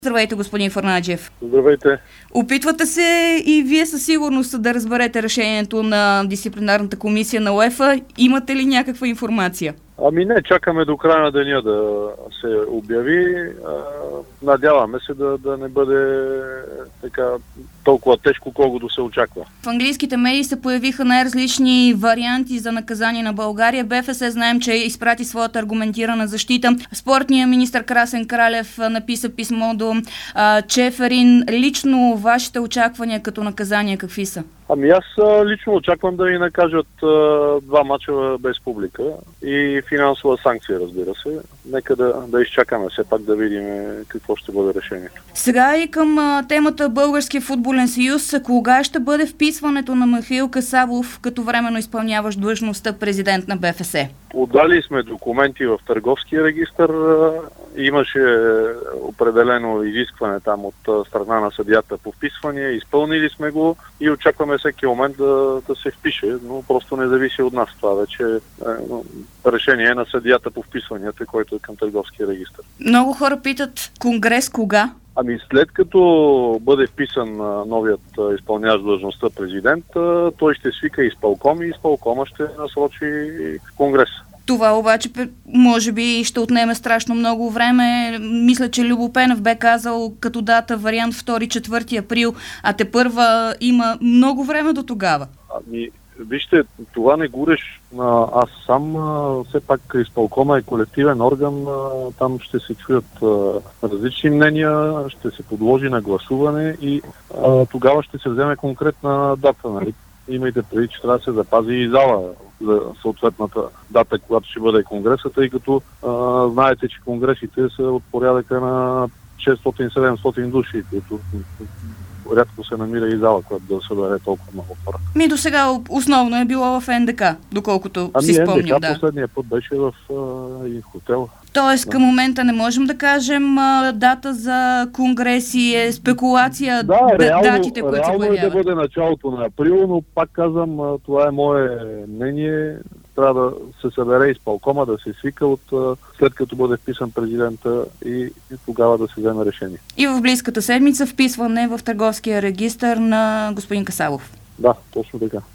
Здравейте, господин Фърнаджиев. Здравейте. Опитвате се и вие със сигурност да разберете решението на дисциплинарната комисия на УЕФА. Имате ли някаква информация? Ами не, чакаме до края на деня да се обяви. Надяваме се да не бъде така толкова тежко, колкото се очаква. В английските медии се появиха най-различни варианти за наказание на България. БФС знаем, че изпрати своята аргументирана защита. Спортният министър Красен Кралев написа писмо до Чеферин. Лично вашите очаквания като наказание какви са? Ами аз лично очаквам да ни накажат 2 мача без публика и финансова санкция, разбира се. Нека да изчакаме все пак да видим какво ще бъде решението. Сега и към темата Българския футболен съюз. Кога ще бъде вписването на Михаил Касабов като временно изпълняващ длъжността президент на БФС? Отдали сме документи в търговския регистър. Имаше определено изискване там от страна на съдията по вписване. Изпълнили сме го и очакваме всеки момент да се впише, но просто не зависи от нас. Това вече решение на съдията по вписванията, който е към търговския регистър. Много хора питат конгрес кога? Ами след като бъде вписан новият изпълняващ длъжността президент, той ще свика изпълком и изпълкома ще насрочи конгрес. Това обаче може би ще отнеме страшно много време. Мисля, че Любо Пенев бе казал като дата вариант 2-4 април, а тепърва има много време до тогава. Ами, вижте, това не го реш. Аз сам, все пак изпълкома е колективен орган, там ще се чуят различни мнения, ще се подложи на гласуване и тогава ще се вземе конкретна дата. Нали? Имайте преди, че трябва да се запази и зала за съответната дата, когато ще бъде конгреса, тъй като знаете, че конгресите са от порядъка на 600-700 души, които рядко се намира и зала, която да събере толкова много хора. До сега основно е било в НДК, доколкото си спомням. НДК последния път беше в хотел. Тоест към момента не можем да кажем дата за конгреси, е спекулация, датите, които се появяват. Реално е да бъде началото на април, но пак казвам, това е мое мнение. Трябва да се събере изпълкома, да се свика след като бъде вписан президента и тогава да се вземе решение. И в близката седмица вписване в търговския регистър на господин Касабов. Да, точно така.